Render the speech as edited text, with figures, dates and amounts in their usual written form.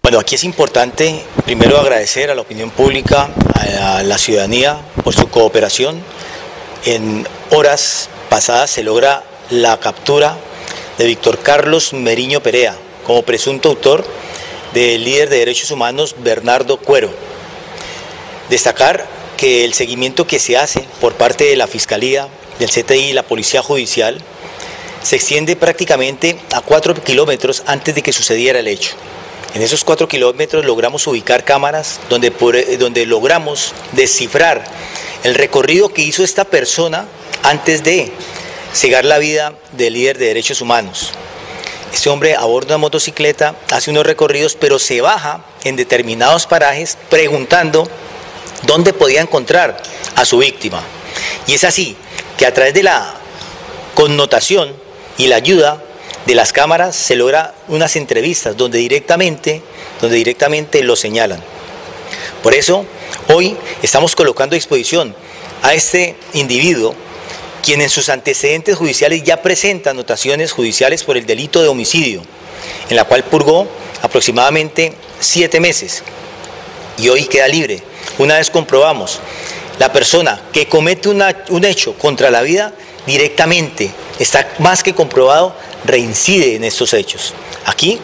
Bueno, aquí es importante primero agradecer a la opinión pública, a la ciudadanía por su cooperación. En horas pasadas se logra la captura de Víctor Carlos Meriño Perea como presunto autor del líder de derechos humanos Bernardo Cuero. Destacar que el seguimiento que se hace por parte de la Fiscalía, del CTI y la Policía Judicial se extiende prácticamente a 4 kilómetros antes de que sucediera el hecho. En esos 4 kilómetros logramos ubicar cámaras donde logramos descifrar el recorrido que hizo esta persona antes de cegar la vida del líder de derechos humanos. Este hombre aborda una motocicleta, hace unos recorridos, pero se baja en determinados parajes preguntando dónde podía encontrar a su víctima. Y es así que a través de la connotación y la ayuda de las cámaras se logra unas entrevistas donde directamente lo señalan. Por eso, hoy estamos colocando a disposición a este individuo, quien en sus antecedentes judiciales ya presenta anotaciones judiciales por el delito de homicidio, en la cual purgó aproximadamente 7 meses y hoy queda libre. Una vez comprobamos, la persona que comete un hecho contra la vida directamente, está más que comprobado, reincide en estos hechos. Aquí